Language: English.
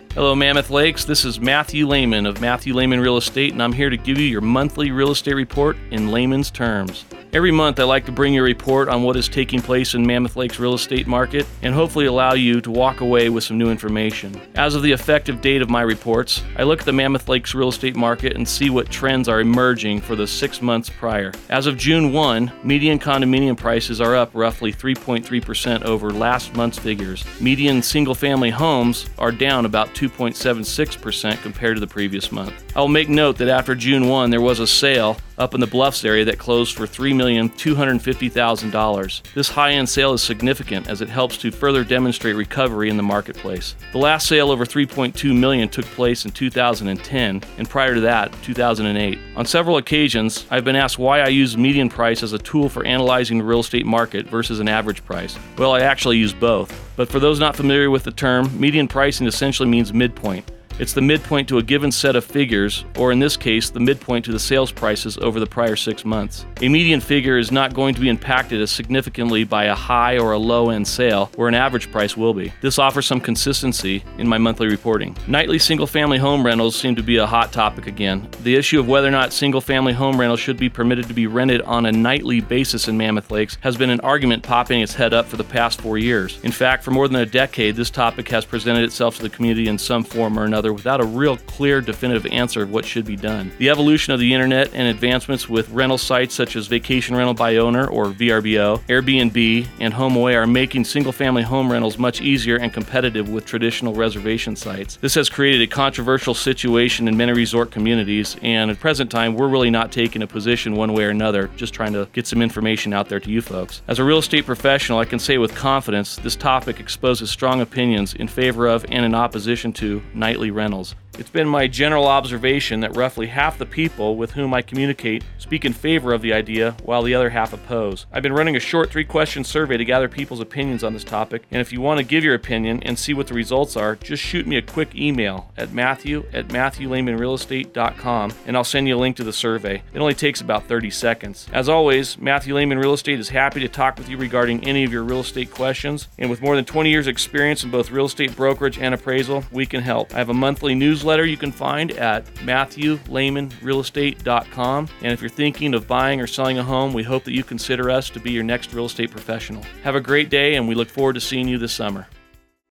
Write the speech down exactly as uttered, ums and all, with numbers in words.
Hello, Mammoth Lakes. This is Matthew Lehman of Matthew Lehman Real Estate, and I'm here to give you your monthly real estate report in layman's terms. Every month, I like to bring you a report on what is taking place in Mammoth Lake's real estate market and hopefully allow you to walk away with some new information. As of the effective date of my reports, I look at the Mammoth Lake's real estate market and see what trends are emerging for the six months prior. As of June first, median condominium prices are up roughly three point three percent over last month's figures. Median single-family homes are down about two point seven six percent compared to the previous month. I will make note that after June first, there was a sale up in the Bluffs area that closed for three million two hundred fifty thousand dollars. This high-end sale is significant as it helps to further demonstrate recovery in the marketplace. The last sale over three point two million dollars took place in two thousand ten, and prior to that, two thousand eight. On several occasions, I've been asked why I use median price as a tool for analyzing the real estate market versus an average price. Well, I actually use both. But for those not familiar with the term, median pricing essentially means midpoint. It's the midpoint to a given set of figures, or in this case, the midpoint to the sales prices over the prior six months. A median figure is not going to be impacted as significantly by a high or a low-end sale, where an average price will be. This offers some consistency in my monthly reporting. Nightly single-family home rentals seem to be a hot topic again. The issue of whether or not single-family home rentals should be permitted to be rented on a nightly basis in Mammoth Lakes has been an argument popping its head up for the past four years. In fact, for more than a decade, this topic has presented itself to the community in some form or another without a real clear, definitive answer of what should be done. The evolution of the internet and advancements with rental sites such as Vacation Rental by Owner, or V R B O, Airbnb, and HomeAway are making single-family home rentals much easier and competitive with traditional reservation sites. This has created a controversial situation in many resort communities, and at present time, we're really not taking a position one way or another, just trying to get some information out there to you folks. As a real estate professional, I can say with confidence, this topic exposes strong opinions in favor of and in opposition to nightly rentals. It's been my general observation that roughly half the people with whom I communicate speak in favor of the idea, while the other half oppose. I've been running a short three-question survey to gather people's opinions on this topic, and if you want to give your opinion and see what the results are, just shoot me a quick email at matthew at matthew lehman real estate dot com, and I'll send you a link to the survey. It only takes about thirty seconds. As always, Matthew Lehman Real Estate is happy to talk with you regarding any of your real estate questions, and with more than twenty years experience in both real estate brokerage and appraisal, we can help. I have a monthly newsletter you can find at matthew lehman real estate dot com, and if you're thinking of buying or selling a home, we hope that you consider us to be your next real estate professional. Have a great day, and we look forward to seeing you this summer.